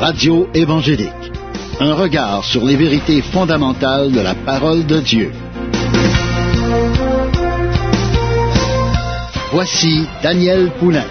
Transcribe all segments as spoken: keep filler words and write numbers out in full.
Radio évangélique. Un regard sur les vérités fondamentales de la parole de Dieu. Voici Daniel Poulain.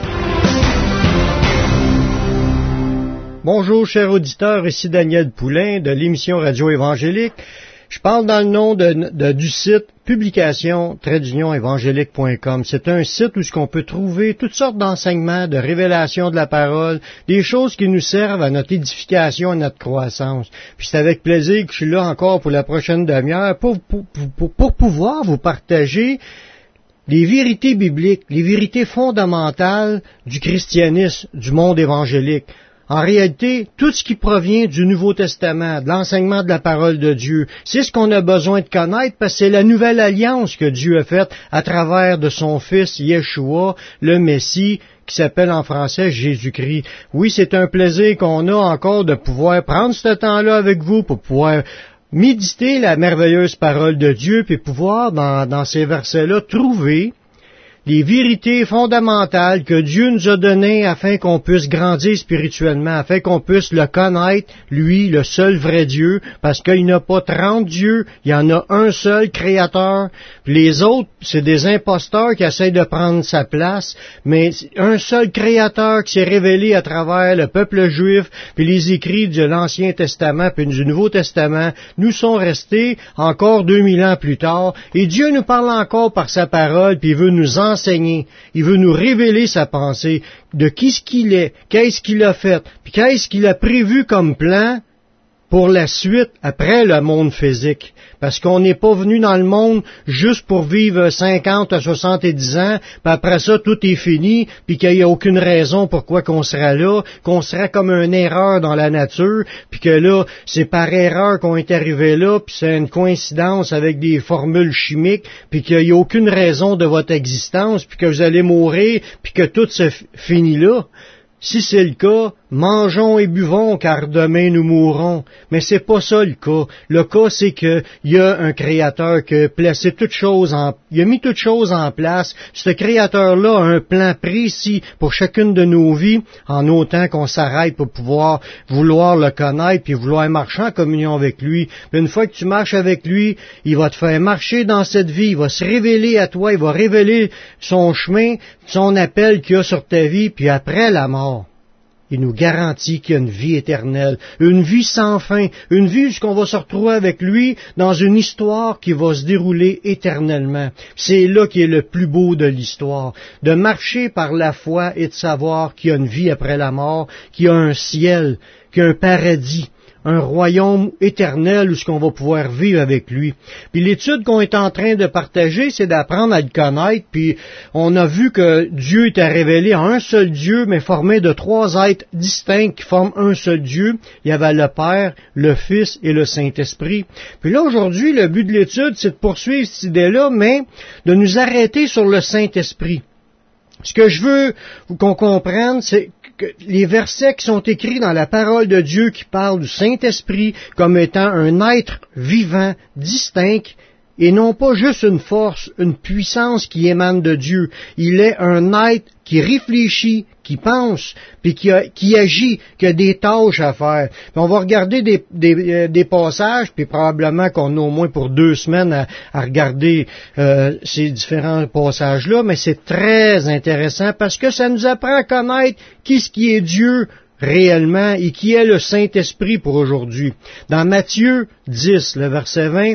Bonjour, chers auditeurs, ici Daniel Poulain de l'émission Radio évangélique. Je parle dans le nom de, de, du site publication tiret d'union évangélique point com. C'est un site où on peut trouver toutes sortes d'enseignements, de révélations de la parole, des choses qui nous servent à notre édification et notre croissance. Puis c'est avec plaisir que je suis là encore pour la prochaine demi-heure pour, pour, pour, pour pouvoir vous partager les vérités bibliques, les vérités fondamentales du christianisme, du monde évangélique. En réalité, tout ce qui provient du Nouveau Testament, de l'enseignement de la parole de Dieu, c'est ce qu'on a besoin de connaître parce que c'est la nouvelle alliance que Dieu a faite à travers de son Fils Yeshua, le Messie, qui s'appelle en français Jésus-Christ. Oui, c'est un plaisir qu'on a encore de pouvoir prendre ce temps-là avec vous pour pouvoir méditer la merveilleuse parole de Dieu puis pouvoir, dans, dans ces versets-là, trouver les vérités fondamentales que Dieu nous a données afin qu'on puisse grandir spirituellement, afin qu'on puisse le connaître, lui, le seul vrai Dieu, parce qu'il n'y a pas trente dieux, il y en a un seul créateur, puis les autres, c'est des imposteurs qui essayent de prendre sa place, mais un seul créateur qui s'est révélé à travers le peuple juif, puis les écrits de l'Ancien Testament, puis du Nouveau Testament, nous sont restés encore deux mille ans plus tard, et Dieu nous parle encore par sa parole, puis il veut nous enseigner enseigner. Il veut nous révéler sa pensée, de qui ce qu'il est, qu'est-ce qu'il a fait, puis qu'est-ce qu'il a prévu comme plan pour la suite, après le monde physique. Parce qu'on n'est pas venu dans le monde juste pour vivre cinquante à soixante-dix ans, puis après ça, tout est fini, puis qu'il n'y a aucune raison pourquoi qu'on sera là, qu'on sera comme une erreur dans la nature, puis que là, c'est par erreur qu'on est arrivé là, puis c'est une coïncidence avec des formules chimiques, puis qu'il n'y a aucune raison de votre existence, puis que vous allez mourir, puis que tout se finit là. Si c'est le cas, mangeons et buvons, car demain nous mourrons. Mais c'est pas ça le cas. Le cas, c'est qu'il y a un Créateur qui a placé toutes choses en, il a mis toutes choses en place. Ce Créateur-là a un plan précis pour chacune de nos vies, en autant qu'on s'arrête pour pouvoir vouloir le connaître, puis vouloir marcher en communion avec lui. Puis une fois que tu marches avec lui, il va te faire marcher dans cette vie, il va se révéler à toi, il va révéler son chemin, son appel qu'il y a sur ta vie, puis après la mort, il nous garantit qu'il y a une vie éternelle, une vie sans fin, une vie où on va se retrouver avec lui dans une histoire qui va se dérouler éternellement. C'est là qui est le plus beau de l'histoire, de marcher par la foi et de savoir qu'il y a une vie après la mort, qu'il y a un ciel, qu'il y a un paradis, un royaume éternel où ce qu'on va pouvoir vivre avec lui. Puis l'étude qu'on est en train de partager, c'est d'apprendre à le connaître, puis on a vu que Dieu était révélé en un seul Dieu, mais formé de trois êtres distincts qui forment un seul Dieu. Il y avait le Père, le Fils et le Saint-Esprit. Puis là, aujourd'hui, le but de l'étude, c'est de poursuivre cette idée-là, mais de nous arrêter sur le Saint-Esprit. Ce que je veux qu'on comprenne, c'est que les versets qui sont écrits dans la parole de Dieu qui parlent du Saint-Esprit comme étant un être vivant, distinct, et non pas juste une force, une puissance qui émane de Dieu. Il est un être qui réfléchit, qui pense, puis qui, a, qui agit, qui a des tâches à faire. Puis on va regarder des, des, euh, des passages, puis probablement qu'on a au moins pour deux semaines à, à regarder euh, ces différents passages-là, mais c'est très intéressant parce que ça nous apprend à connaître qui ce qui est Dieu réellement et qui est le Saint-Esprit pour aujourd'hui. Dans Matthieu dix, le verset vingt,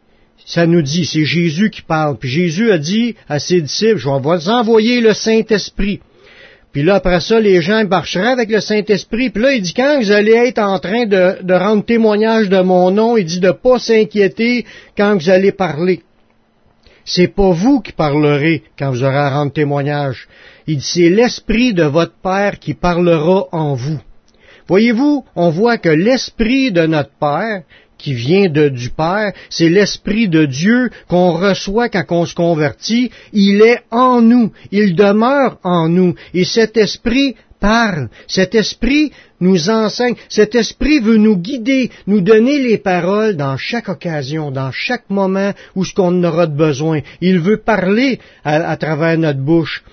ça nous dit, c'est Jésus qui parle. Puis Jésus a dit à ses disciples, je vais vous envoyer le Saint-Esprit. Puis là, après ça, les gens marcheraient avec le Saint-Esprit. Puis là, il dit, quand vous allez être en train de, de rendre témoignage de mon nom, il dit de ne pas s'inquiéter quand vous allez parler. C'est pas vous qui parlerez quand vous aurez à rendre témoignage. Il dit, c'est l'Esprit de votre Père qui parlera en vous. Voyez-vous, on voit que l'Esprit de notre Père, qui vient de, du Père, c'est l'Esprit de Dieu qu'on reçoit quand on se convertit. Il est en nous, il demeure en nous, et cet Esprit parle. Cet Esprit nous enseigne, cet Esprit veut nous guider, nous donner les paroles dans chaque occasion, dans chaque moment où ce qu'on aura de besoin. Il veut parler à, à travers notre bouche.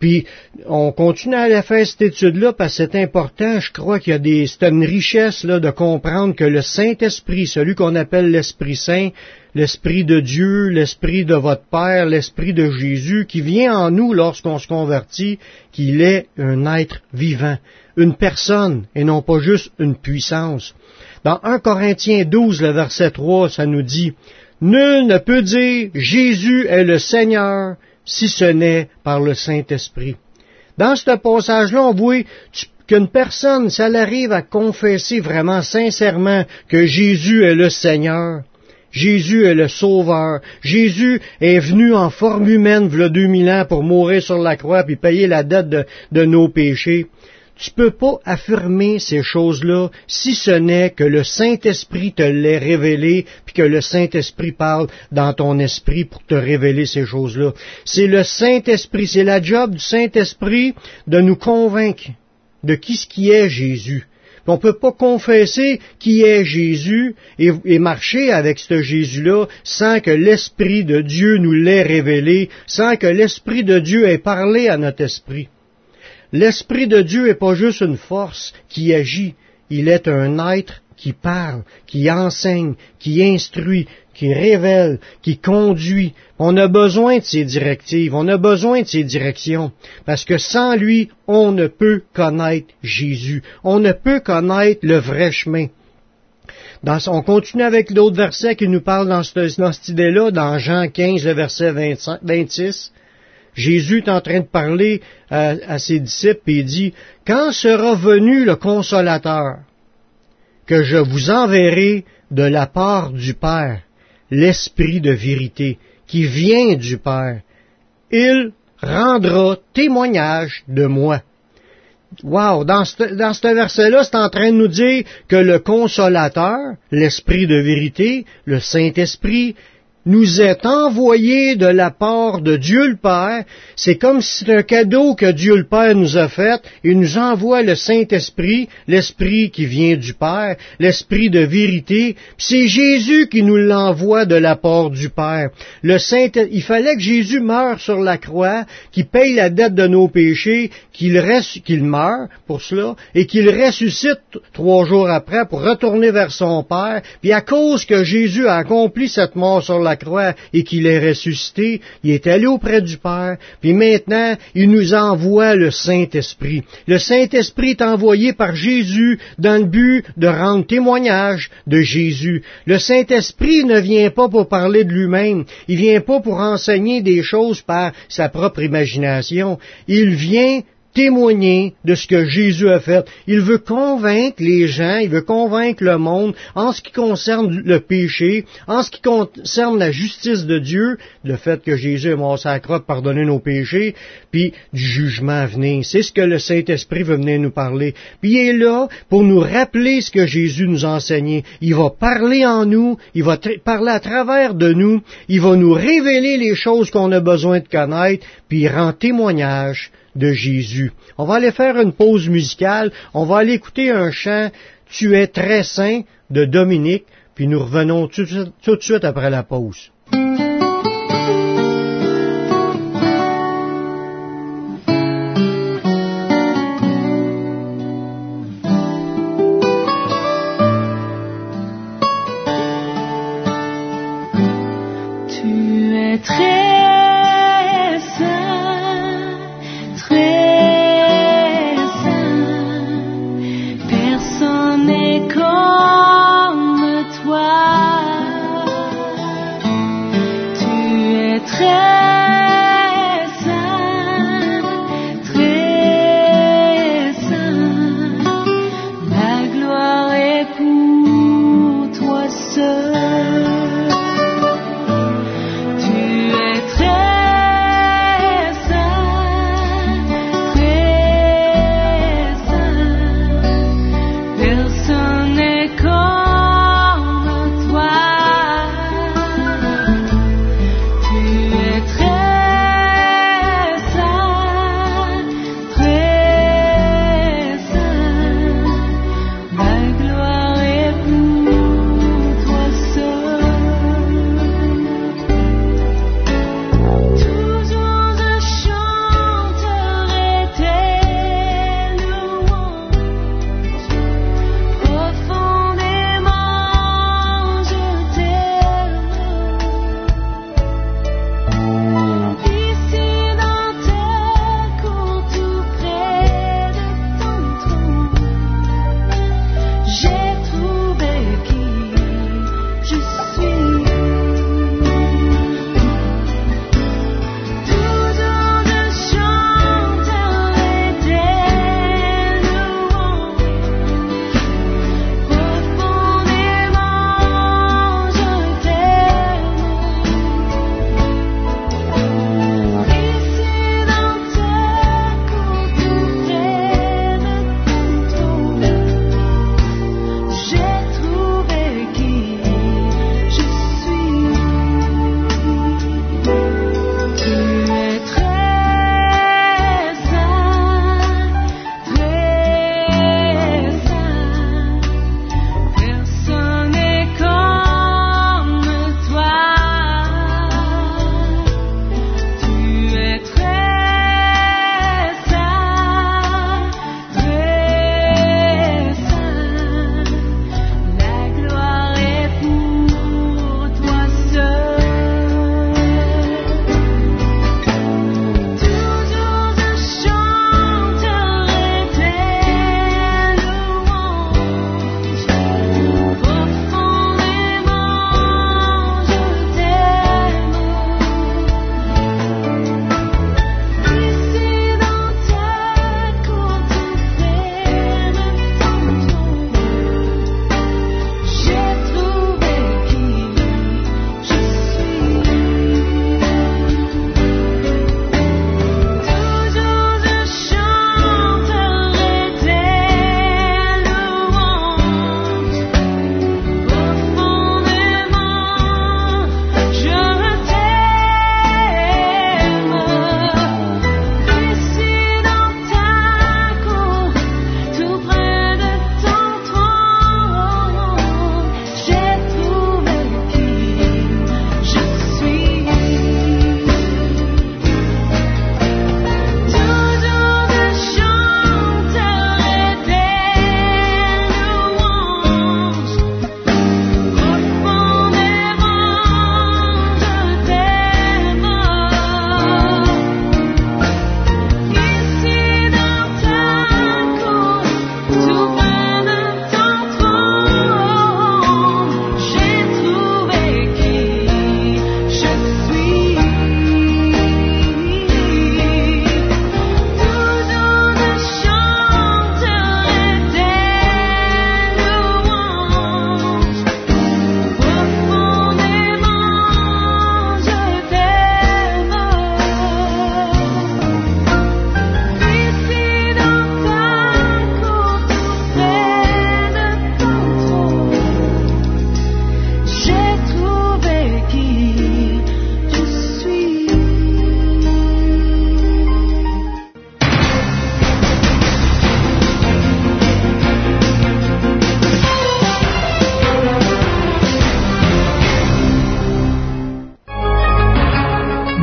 Puis, on continue à aller faire cette étude-là parce que c'est important. Je crois qu'il y a des, c'est une richesse, là, de comprendre que le Saint-Esprit, celui qu'on appelle l'Esprit Saint, l'Esprit de Dieu, l'Esprit de votre Père, l'Esprit de Jésus, qui vient en nous lorsqu'on se convertit, qu'il est un être vivant, une personne, et non pas juste une puissance. Dans un Corinthiens douze, le verset trois, ça nous dit, « Nul ne peut dire Jésus est le Seigneur, si ce n'est par le Saint-Esprit. » Dans ce passage-là, on voit qu'une personne, si elle arrive à confesser vraiment sincèrement que Jésus est le Seigneur, Jésus est le Sauveur, Jésus est venu en forme humaine, v'là deux mille ans, pour mourir sur la croix puis payer la dette de, de nos péchés, tu peux pas affirmer ces choses-là si ce n'est que le Saint-Esprit te l'ait révélé, puis que le Saint-Esprit parle dans ton esprit pour te révéler ces choses-là. C'est le Saint-Esprit, c'est la job du Saint-Esprit de nous convaincre de qui ce qui est Jésus. On ne peut pas confesser qui est Jésus et, et marcher avec ce Jésus-là sans que l'Esprit de Dieu nous l'ait révélé, sans que l'Esprit de Dieu ait parlé à notre esprit. L'Esprit de Dieu n'est pas juste une force qui agit, il est un être qui parle, qui enseigne, qui instruit, qui révèle, qui conduit. On a besoin de ses directives, on a besoin de ses directions, parce que sans lui, on ne peut connaître Jésus, on ne peut connaître le vrai chemin. Dans, on continue avec d'autres versets qui nous parlent dans, cette, dans cette idée-là, dans Jean quinze, le verset vingt-cinq, vingt-six. Jésus est en train de parler à, à ses disciples et il dit, « Quand sera venu le Consolateur, que je vous enverrai de la part du Père, l'Esprit de vérité, qui vient du Père, il rendra témoignage de moi. » Wow! Dans ce, dans ce verset-là, c'est en train de nous dire que le Consolateur, l'Esprit de vérité, le Saint-Esprit, nous est envoyé de la part de Dieu le Père. C'est comme si c'est un cadeau que Dieu le Père nous a fait. Il nous envoie le Saint-Esprit, l'Esprit qui vient du Père, l'Esprit de vérité. Puis c'est Jésus qui nous l'envoie de la part du Père. Le Saint, il fallait que Jésus meure sur la croix, qu'il paye la dette de nos péchés, qu'il reste, qu'il meure pour cela, et qu'il ressuscite trois jours après pour retourner vers son Père. Puis à cause que Jésus a accompli cette mort sur la croix et qu'il est ressuscité, il est allé auprès du Père, puis maintenant, il nous envoie le Saint-Esprit. Le Saint-Esprit est envoyé par Jésus dans le but de rendre témoignage de Jésus. Le Saint-Esprit ne vient pas pour parler de lui-même, il vient pas pour enseigner des choses par sa propre imagination, il vient témoigner de ce que Jésus a fait. Il veut convaincre les gens, il veut convaincre le monde en ce qui concerne le péché, en ce qui concerne la justice de Dieu, le fait que Jésus est mort sur la croix pour pardonner nos péchés, puis du jugement à venir. C'est ce que le Saint-Esprit veut venir nous parler. Puis il est là pour nous rappeler ce que Jésus nous a enseigné. Il va parler en nous, il va tra- parler à travers de nous, il va nous révéler les choses qu'on a besoin de connaître, puis il rend témoignage de Jésus. On va aller faire une pause musicale, on va aller écouter un chant « Tu es très saint » de Dominique, puis nous revenons tout de suite, tout de suite après la pause. Tu es très comme toi,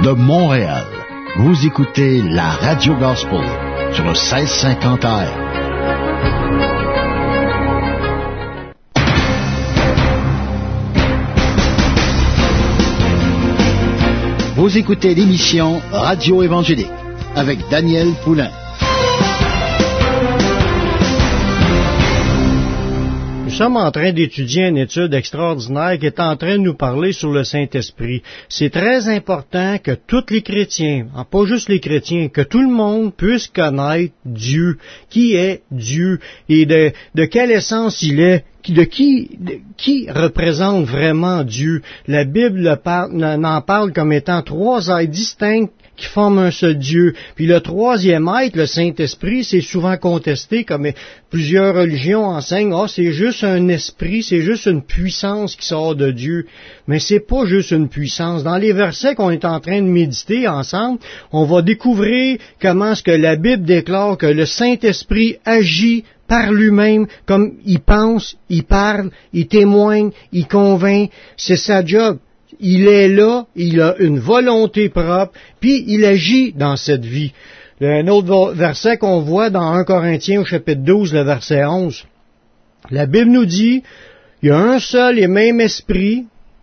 de Montréal. Vous écoutez la Radio Gospel sur le seize cinquante A M. Vous écoutez l'émission Radio Évangélique avec Daniel Poulain. Nous sommes en train d'étudier une étude extraordinaire qui est en train de nous parler sur le Saint-Esprit. C'est très important que tous les chrétiens, pas juste les chrétiens, que tout le monde puisse connaître Dieu, qui est Dieu et de, de quelle essence il est, de qui, de, qui représente vraiment Dieu. La Bible parle, en parle comme étant trois êtres distincts qui forment un seul Dieu. Puis le troisième être, le Saint-Esprit, c'est souvent contesté, comme plusieurs religions enseignent, ah, oh, c'est juste un esprit, c'est juste une puissance qui sort de Dieu. Mais c'est pas juste une puissance. Dans les versets qu'on est en train de méditer ensemble, on va découvrir comment est-ce que la Bible déclare que le Saint-Esprit agit par lui-même, comme il pense, il parle, il témoigne, il convainc. C'est sa job. Il est là, il a une volonté propre, puis il agit dans cette vie. Un autre verset qu'on voit dans Premier Corinthiens au chapitre douze, le verset onze. La Bible nous dit, il y a un seul et même esprit,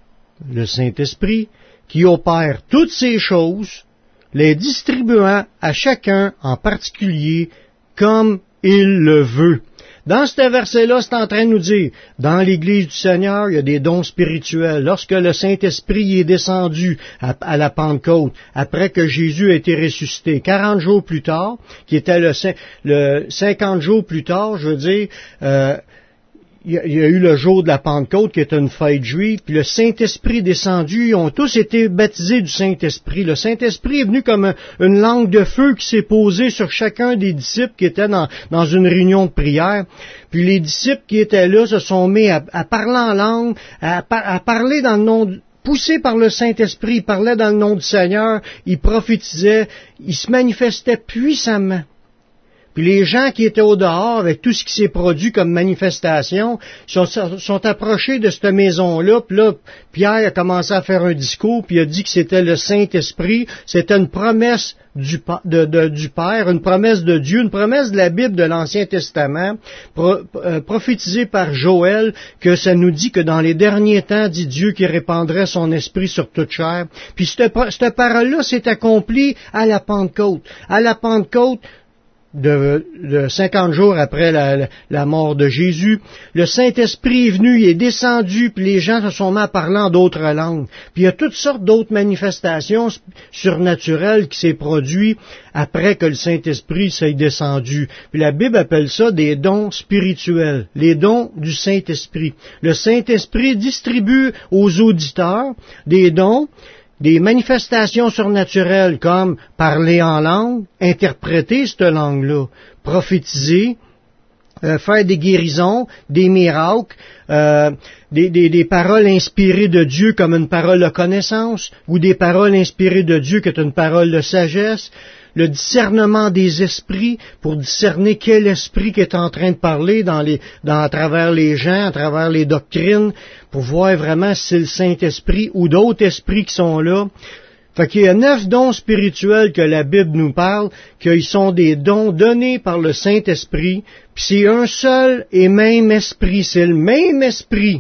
le Saint-Esprit, qui opère toutes ces choses, les distribuant à chacun en particulier comme il le veut. Dans ce verset-là, c'est en train de nous dire, dans l'Église du Seigneur, il y a des dons spirituels. Lorsque le Saint-Esprit est descendu à, à la Pentecôte, après que Jésus a été ressuscité, quarante jours plus tard, qui était le, le cinquante jours plus tard, je veux dire, euh, il y, a, il y a eu le jour de la Pentecôte, qui est une fête juive, puis le Saint-Esprit est descendu, ils ont tous été baptisés du Saint-Esprit. Le Saint-Esprit est venu comme un, une langue de feu qui s'est posée sur chacun des disciples qui étaient dans, dans une réunion de prière. Puis les disciples qui étaient là se sont mis à, à parler en langue, à, à parler dans le nom de poussés par le Saint-Esprit, ils parlaient dans le nom du Seigneur, ils prophétisaient, ils se manifestaient puissamment. Puis les gens qui étaient au dehors, avec tout ce qui s'est produit comme manifestation, sont, sont approchés de cette maison-là. Puis là, Pierre a commencé à faire un discours, puis il a dit que c'était le Saint-Esprit. C'était une promesse du, de, de, du Père, une promesse de Dieu, une promesse de la Bible de l'Ancien Testament, pro, euh, prophétisée par Joël, que ça nous dit que dans les derniers temps, dit Dieu, qu'il répandrait son Esprit sur toute chair. Puis cette, cette parole-là s'est accomplie à la Pentecôte. À la Pentecôte, De, de cinquante jours après la, la mort de Jésus, le Saint-Esprit est venu, il est descendu, puis les gens se sont mis à parler en d'autres langues. Puis il y a toutes sortes d'autres manifestations surnaturelles qui s'est produites après que le Saint-Esprit s'est descendu. Puis la Bible appelle ça des dons spirituels, les dons du Saint-Esprit. Le Saint-Esprit distribue aux auditeurs des dons, des manifestations surnaturelles comme parler en langue, interpréter cette langue-là, prophétiser, euh, faire des guérisons, des miracles, euh, des, des, des paroles inspirées de Dieu comme une parole de connaissance, ou des paroles inspirées de Dieu qui est une parole de sagesse, le discernement des esprits pour discerner quel esprit qui est en train de parler dans les, dans, à travers les gens, à travers les doctrines, pour voir vraiment si c'est le Saint-Esprit ou d'autres esprits qui sont là. Fait qu'il y a neuf dons spirituels que la Bible nous parle, qu'ils sont des dons donnés par le Saint-Esprit, puis c'est un seul et même esprit, c'est le même esprit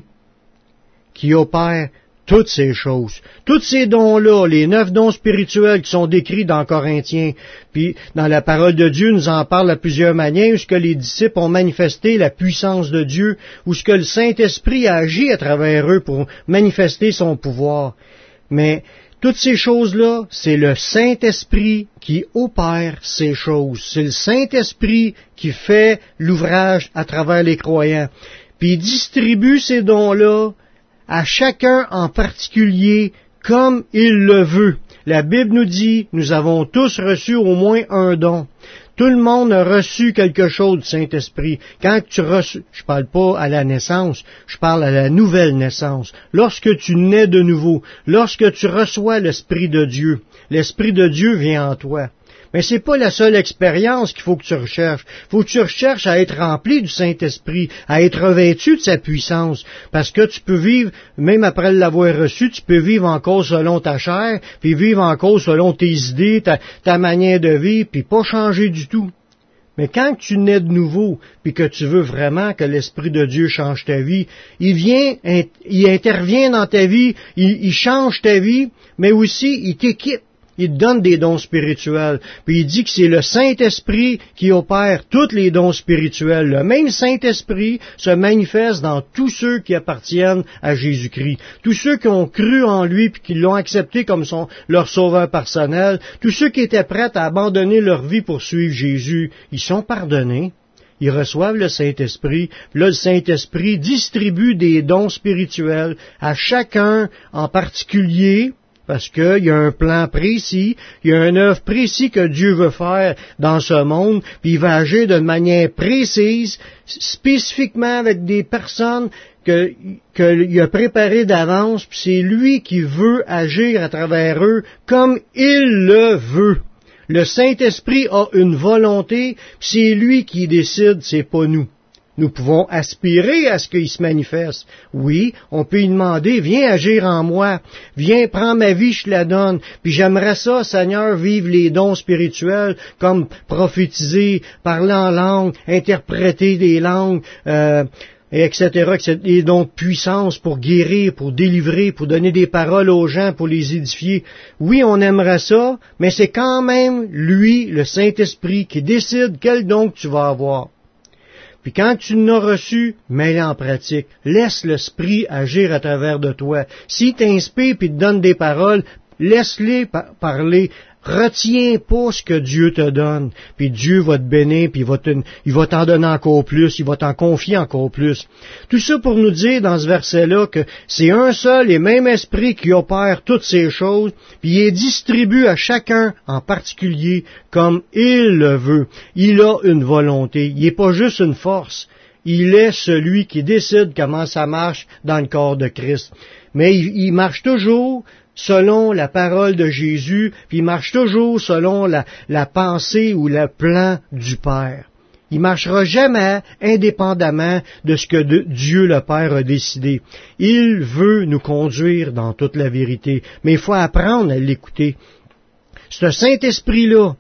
qui opère toutes ces choses. Tous ces dons-là, les neuf dons spirituels qui sont décrits dans Corinthiens, puis dans la parole de Dieu nous en parle à plusieurs manières, où ce que les disciples ont manifesté la puissance de Dieu, où ce que le Saint-Esprit a agi à travers eux pour manifester son pouvoir. Mais toutes ces choses-là, c'est le Saint-Esprit qui opère ces choses. C'est le Saint-Esprit qui fait l'ouvrage à travers les croyants. Puis il distribue ces dons-là à chacun en particulier comme il le veut. La Bible nous dit, nous avons tous reçu au moins un don. Tout le monde a reçu quelque chose du Saint-Esprit. Quand tu reçois, je parle pas à la naissance, je parle à la nouvelle naissance. Lorsque tu nais de nouveau, lorsque tu reçois l'Esprit de Dieu, l'Esprit de Dieu vient en toi. Mais c'est pas la seule expérience qu'il faut que tu recherches. Il faut que tu recherches à être rempli du Saint-Esprit, à être revêtu de sa puissance. Parce que tu peux vivre, même après l'avoir reçu, tu peux vivre encore selon ta chair, puis vivre encore selon tes idées, ta, ta manière de vivre, puis pas changer du tout. Mais quand tu nais de nouveau, puis que tu veux vraiment que l'Esprit de Dieu change ta vie, il vient, il intervient dans ta vie, il, il change ta vie, mais aussi il t'équipe. Il te donne des dons spirituels. Puis il dit que c'est le Saint-Esprit qui opère tous les dons spirituels. Le même Saint-Esprit se manifeste dans tous ceux qui appartiennent à Jésus-Christ. Tous ceux qui ont cru en lui puis qui l'ont accepté comme son, leur sauveur personnel. Tous ceux qui étaient prêts à abandonner leur vie pour suivre Jésus. Ils sont pardonnés. Ils reçoivent le Saint-Esprit. Là, le Saint-Esprit distribue des dons spirituels à chacun en particulier. Parce qu'il y a un plan précis, il y a un œuvre précis que Dieu veut faire dans ce monde, puis il va agir d'une manière précise, spécifiquement avec des personnes que qu'il a préparées d'avance, puis c'est lui qui veut agir à travers eux comme il le veut. Le Saint-Esprit a une volonté, puis c'est lui qui décide, c'est pas nous. Nous pouvons aspirer à ce qu'il se manifeste. Oui, on peut lui demander, viens agir en moi, viens, prends ma vie, je te la donne. Puis j'aimerais ça, Seigneur, vivre les dons spirituels, comme prophétiser, parler en langue, interpréter des langues, euh, et etc., les dons de puissance pour guérir, pour délivrer, pour donner des paroles aux gens, pour les édifier. Oui, on aimerait ça, mais c'est quand même lui, le Saint-Esprit, qui décide quel don tu vas avoir. Puis quand tu l'as reçu, mets-le en pratique. Laisse l'Esprit agir à travers de toi. S'il t'inspire et te donne des paroles, laisse-les par- parler. Retiens pas ce que Dieu te donne. Puis Dieu va te bénir, puis il va, te, il va t'en donner encore plus, il va t'en confier encore plus. Tout ça pour nous dire dans ce verset-là que c'est un seul et même esprit qui opère toutes ces choses, puis il est distribué à chacun en particulier comme il le veut. Il a une volonté. Il n'est pas juste une force. Il est celui qui décide comment ça marche dans le corps de Christ. Mais il, il marche toujours selon la parole de Jésus, puis il marche toujours selon la, la pensée ou le plan du Père. Il marchera jamais indépendamment de ce que de, Dieu le Père a décidé. Il veut nous conduire dans toute la vérité, mais il faut apprendre à l'écouter. Ce Saint-Esprit-là,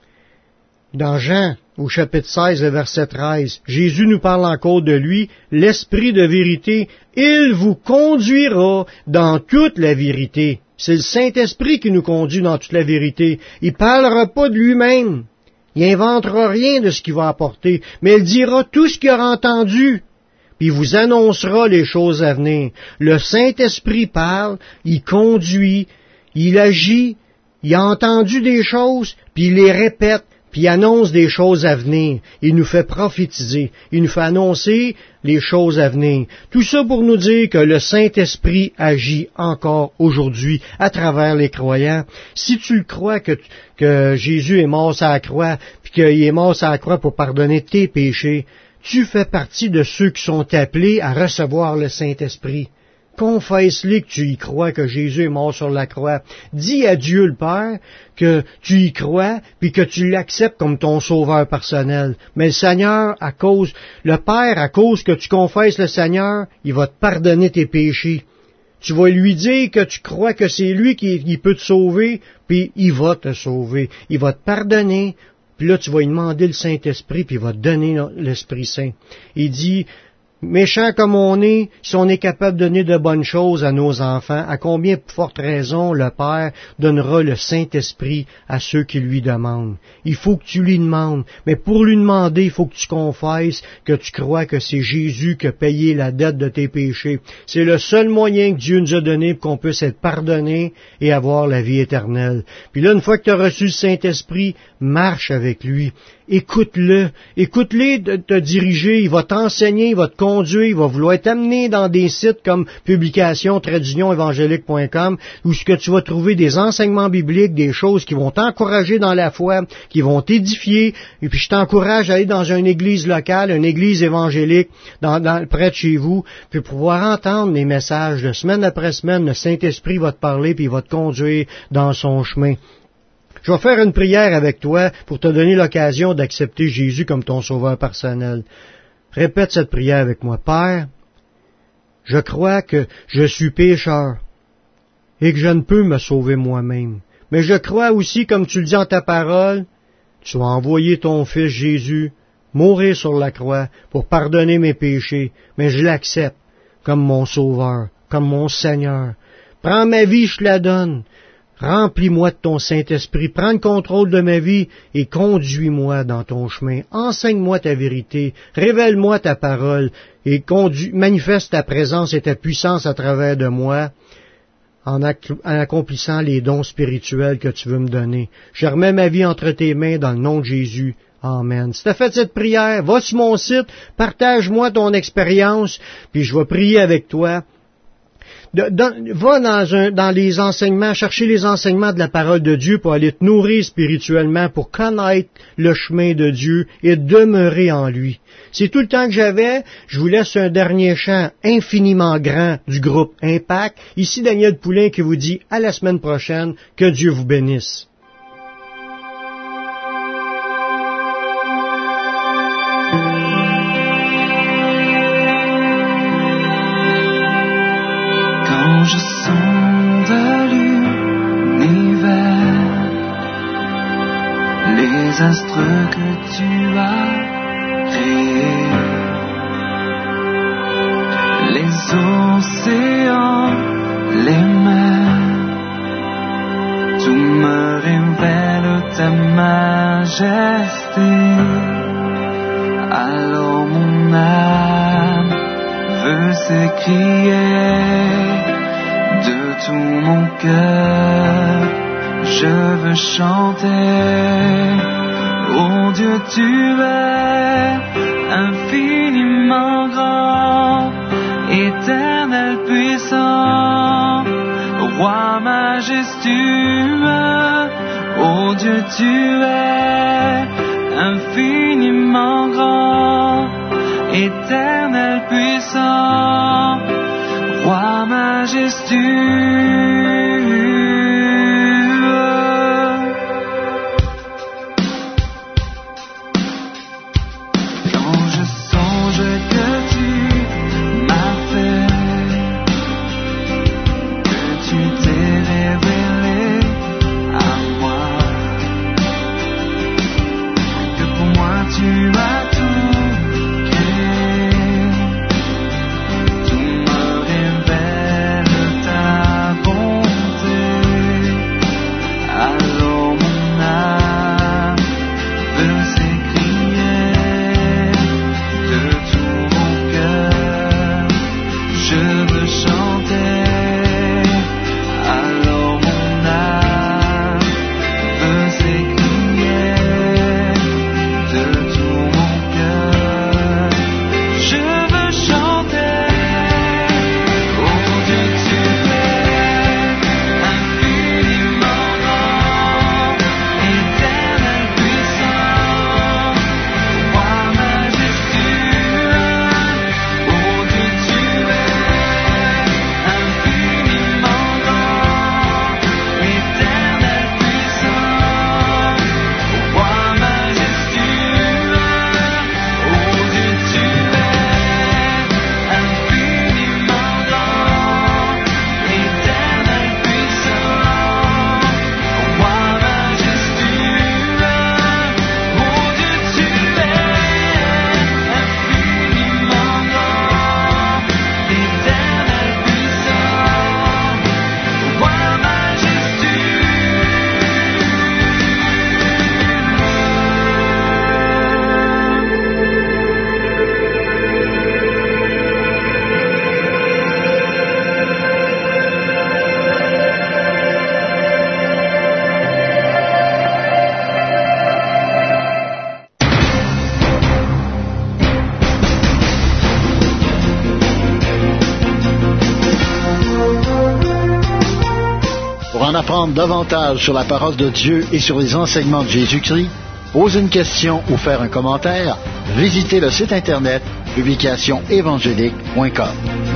dans Jean, au chapitre seize, le verset treize, Jésus nous parle encore de lui, l'Esprit de vérité, il vous conduira dans toute la vérité. C'est le Saint-Esprit qui nous conduit dans toute la vérité. Il ne parlera pas de lui-même. Il inventera rien de ce qu'il va apporter, mais il dira tout ce qu'il aura entendu, puis il vous annoncera les choses à venir. Le Saint-Esprit parle, il conduit, il agit, il a entendu des choses, puis il les répète, puis il annonce des choses à venir. Il nous fait prophétiser. Il nous fait annoncer les choses à venir. Tout ça pour nous dire que le Saint-Esprit agit encore aujourd'hui à travers les croyants. Si tu le crois que, que Jésus est mort sur la croix, puis qu'il est mort sur la croix pour pardonner tes péchés, tu fais partie de ceux qui sont appelés à recevoir le Saint-Esprit. Confesse-les que tu y crois que Jésus est mort sur la croix. Dis à Dieu le Père que tu y crois, puis que tu l'acceptes comme ton sauveur personnel. Mais le Seigneur, à cause, le Père, à cause que tu confesses le Seigneur, il va te pardonner tes péchés. Tu vas lui dire que tu crois que c'est lui qui, qui peut te sauver, puis il va te sauver. Il va te pardonner, puis là tu vas lui demander le Saint-Esprit, puis il va te donner l'Esprit Saint. Il dit, méchant comme on est, si on est capable de donner de bonnes choses à nos enfants, à combien pour forte raison le Père donnera le Saint-Esprit à ceux qui lui demandent. Il faut que tu lui demandes, mais pour lui demander, il faut que tu confesses que tu crois que c'est Jésus qui a payé la dette de tes péchés. C'est le seul moyen que Dieu nous a donné pour qu'on puisse être pardonné et avoir la vie éternelle. Puis là, une fois que tu as reçu le Saint-Esprit, marche avec lui. Écoute-le, écoute-le de te diriger, il va t'enseigner, il va te conduire, il va vouloir t'amener dans des sites comme publication trait d'union évangélique point com où ce que tu vas trouver des enseignements bibliques, des choses qui vont t'encourager dans la foi, qui vont t'édifier, et puis je t'encourage à aller dans une église locale, une église évangélique, dans, dans, près de chez vous, puis pouvoir entendre les messages de semaine après semaine, le Saint-Esprit va te parler, puis il va te conduire dans son chemin. Je vais faire une prière avec toi pour te donner l'occasion d'accepter Jésus comme ton sauveur personnel. Répète cette prière avec moi. Père, je crois que je suis pécheur et que je ne peux me sauver moi-même. Mais je crois aussi, comme tu le dis en ta parole, tu as envoyé ton Fils Jésus mourir sur la croix pour pardonner mes péchés, mais je l'accepte comme mon Sauveur, comme mon Seigneur. Prends ma vie, je te la donne. Remplis-moi de ton Saint-Esprit, prends le contrôle de ma vie et conduis-moi dans ton chemin. Enseigne-moi ta vérité, révèle-moi ta parole et conduis, manifeste ta présence et ta puissance à travers de moi en, acc- en accomplissant les dons spirituels que tu veux me donner. Je remets ma vie entre tes mains dans le nom de Jésus. Amen. Si tu as fait cette prière, va sur mon site, partage-moi ton expérience, puis je vais prier avec toi. De, dans, va dans, un, dans les enseignements, chercher les enseignements de la parole de Dieu pour aller te nourrir spirituellement, pour connaître le chemin de Dieu et demeurer en lui. C'est tout le temps que j'avais. Je vous laisse un dernier chant infiniment grand du groupe Impact. Ici Daniel Poulain qui vous dit à la semaine prochaine. Que Dieu vous bénisse. Je sonde l'univers, les astres que tu as créés, les océans, les mers, tout me révèle ta majesté. Alors mon âme veut s'écrier. De tout mon cœur, je veux chanter. Oh Dieu, tu es infiniment grand, éternel puissant, roi majestueux. Oh Dieu, tu es infiniment grand, éternel puissant, roi majestueux. Quand je songe que tu m'as fait, que tu t'es révélé à moi, que pour moi tu as tout créé, tout me révèle ta bonté. Alors mon âme veut s'écrier, de tout mon cœur je veux chanter. Alors mon âme veut s'écrier, de tout mon cœur je veux chanter. Oh Dieu, tu es infiniment grand, éternel puissant, roi majestueux. Oh Dieu, tu es infiniment grand, éternel puissant, roi majestueux. Oh Dieu, tu es infiniment grand, éternel puissant, roi majestueux. Oh Dieu, tu es infiniment grand, éternel puissant, roi majestueux. Pour en apprendre davantage sur la parole de Dieu et sur les enseignements de Jésus-Christ, poser une question ou faire un commentaire, visitez le site internet publication évangélique point com.